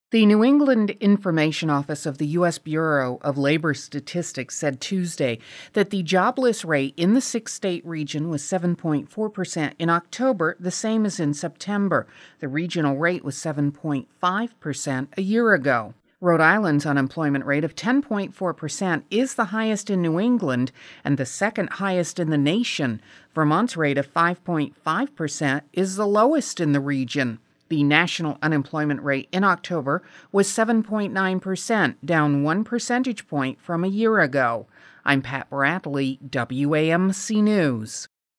The New England Information Office of the U.S. Bureau of Labor Statistics said Tuesday that the jobless rate in the six-state region was 7.4% in October, the same as in September. The regional rate was 7.5% a year ago. Rhode Island's unemployment rate of 10.4% is the highest in New England and the second highest in the nation. Vermont's rate of 5.5% is the lowest in the region. The national unemployment rate in October was 7.9%, down 1 percentage point from a year ago. I'm Pat Bradley, WAMC News.